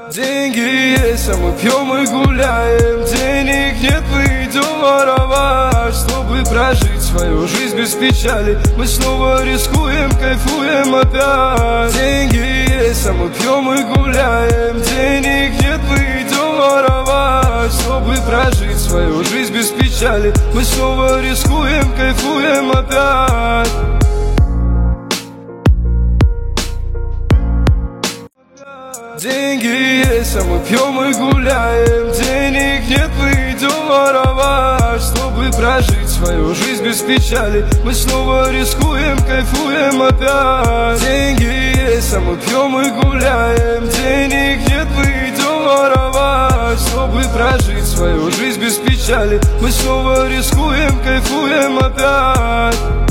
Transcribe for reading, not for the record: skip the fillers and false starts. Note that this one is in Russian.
Деньги есть, а мы пьем и гуляем. Денег нет, мы идем воровать, чтобы прожить свою жизнь без печали. Мы снова рискуем, кайфуем опять. Деньги есть, а мы пьем и гуляем. Денег нет, мы идем воровать, чтобы прожить свою жизнь без печали. Мы снова рискуем, кайфуем опять. Деньги есть, а мы пьем и гуляем. Денег нет, мы идем воровать, чтобы прожить свою жизнь без печали. Мы снова рискуем, кайфуем опять. Деньги есть, а мы пьем и гуляем. Денег нет, мы идем воровать, чтобы прожить свою жизнь без печали. Мы снова рискуем, кайфуем опять.